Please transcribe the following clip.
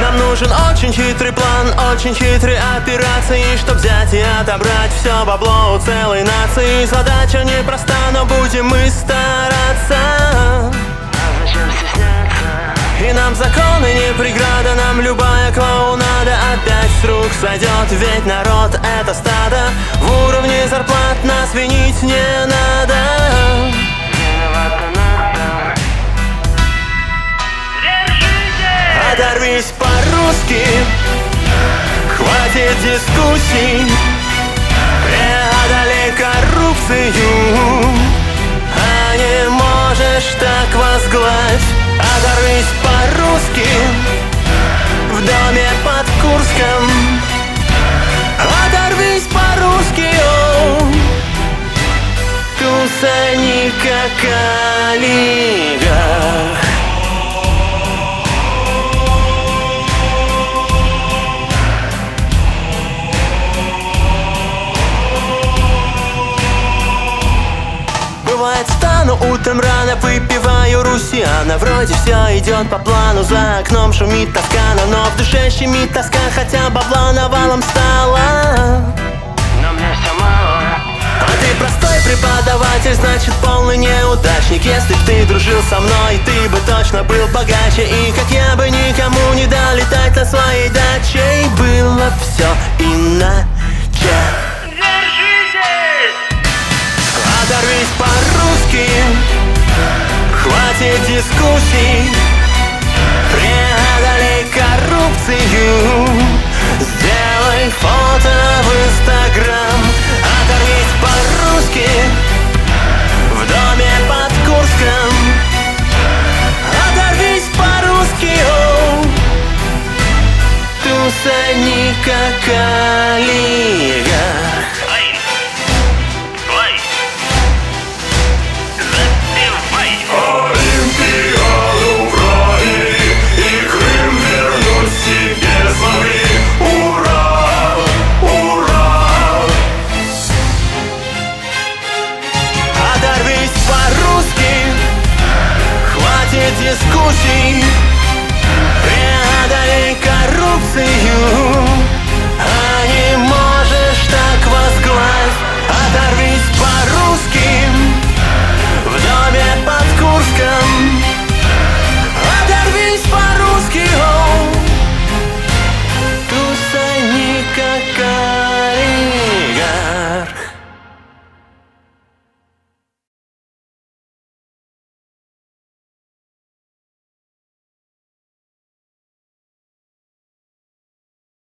Нам нужен очень хитрый план, очень хитрые операции, чтоб взять и отобрать все бабло у целой нации. Задача непроста, но будем мы стараться. А зачем стесняться? И нам законы не преграда, нам любая клоунада опять с рук сойдет. Ведь народ — это стадо, в уровне зарплат нас винить не надо. Виновата надо. Оторвись по-русски, хватит дискуссий, преодолей коррупцию, а не можешь так возглавь. Оторвись по-русски, в доме под Курском. Оторвись по-русски, Туса-Ника Калига. Бывает, встану утром рано, выпиваю русиана. Вроде все идет по плану, за окном шумит Тоскана, но в душе щемит тоска, хотя бабла навалом стала. Но мне все мало. А ты простой преподаватель, значит полный неудачник. Если б ты дружил со мной, ты бы точно был богаче. И как я бы никому не дал летать на своей даче. И было все иначе. Оторвись по-русски, хватит дискуссий, преодолей коррупцию, сделай фото в Инстаграм. Оторвись по-русски, в доме под Курском. Оторвись по-русски, Туса-Ника Калига. Дискуссий, преодолей коррупцию,